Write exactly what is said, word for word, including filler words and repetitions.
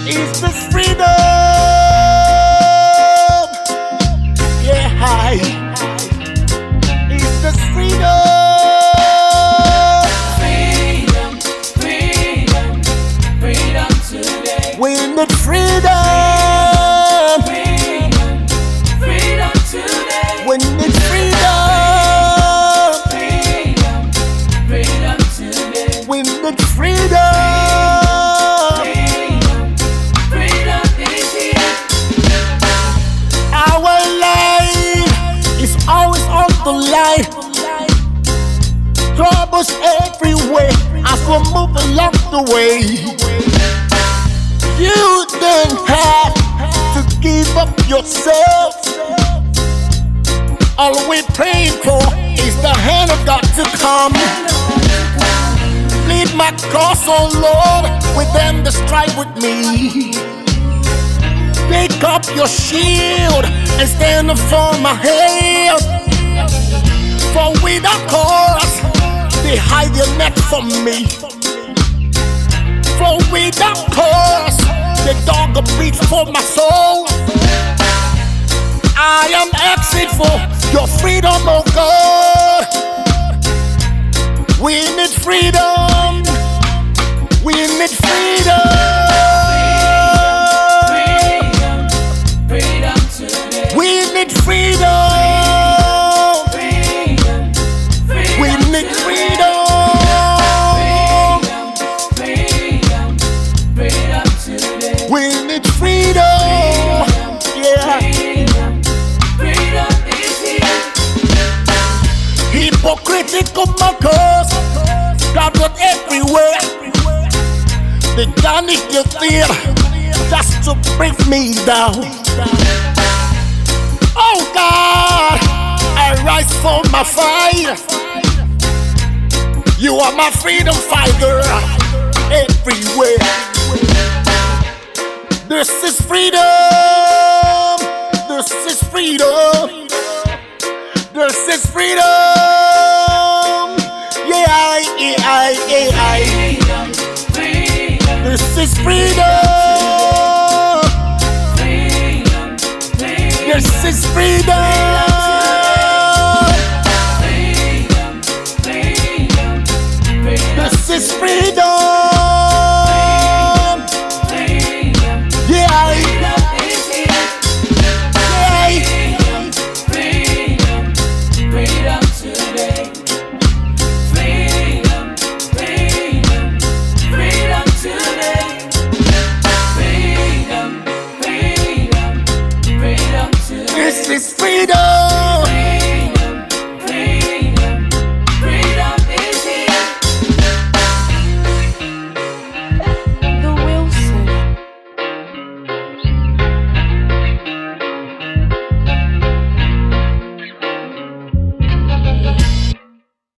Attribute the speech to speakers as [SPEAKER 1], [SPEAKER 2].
[SPEAKER 1] It's the freedom. Yeah, hi. It's the freedom.
[SPEAKER 2] Freedom, freedom, freedom today.
[SPEAKER 1] We need freedom.
[SPEAKER 2] Freedom, freedom today.
[SPEAKER 1] We need freedom.
[SPEAKER 2] Freedom, freedom today.
[SPEAKER 1] We need freedom.
[SPEAKER 2] Freedom, freedom is here.
[SPEAKER 1] Our life is always on the line. Troubles everywhere as we move along the way. You don't have to give up yourself. All we're praying for is the hand of God to come. Lead my cause, oh Lord, with them that strive with me. Pick up your shield and stand up for my help. For without cause, they hide their neck from me. For without cause, the dog beats for my soul. I am asking for your freedom, oh God. We need freedom. We need freedom.
[SPEAKER 2] Freedom, freedom today.
[SPEAKER 1] We need freedom.
[SPEAKER 2] Freedom, freedom
[SPEAKER 1] We need freedom.
[SPEAKER 2] Freedom, freedom today.
[SPEAKER 1] We need freedom. Yeah.
[SPEAKER 2] Freedom, freedom is here.
[SPEAKER 1] Hypocritical mockers gathered everywhere. They done it your fear just to bring me down. Oh God, I rise for my fight. You are my freedom fighter everywhere. This is freedom. This is freedom. This is freedom. Yeah, I, yeah, I, yeah, I.
[SPEAKER 2] Freedom, freedom,
[SPEAKER 1] This is freedom.
[SPEAKER 2] freedom, freedom.
[SPEAKER 1] This is freedom.
[SPEAKER 2] Freedom, freedom, freedom.
[SPEAKER 1] This is freedom.
[SPEAKER 2] Freedom,
[SPEAKER 1] Yeah, I,
[SPEAKER 2] freedom is here.
[SPEAKER 1] yeah,
[SPEAKER 2] Freedom, freedom, freedom today. Freedom, freedom, freedom today. Freedom, freedom, freedom today.
[SPEAKER 1] this is freedom.